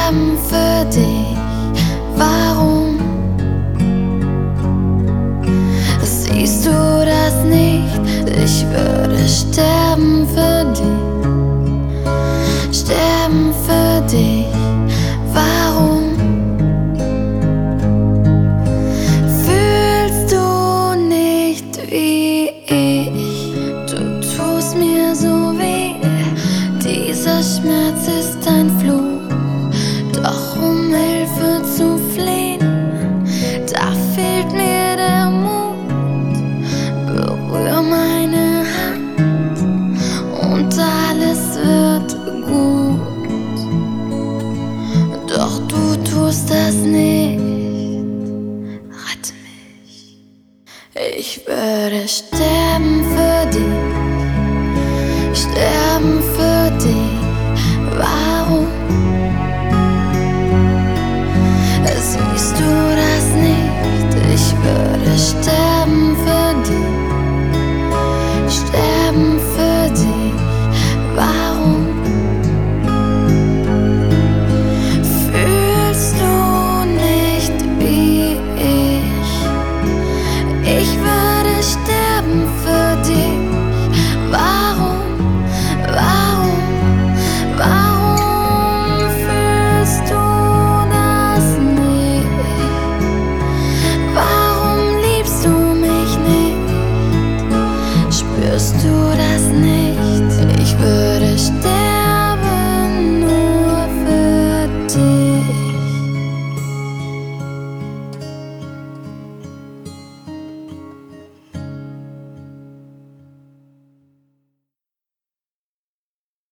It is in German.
sterben für dich. Warum siehst du das nicht? Ich würde sterben für dich, sterben für dich. Warum fühlst du nicht wie ich? Du tust mir so weh, dieser Schmerz ist ein Fluch.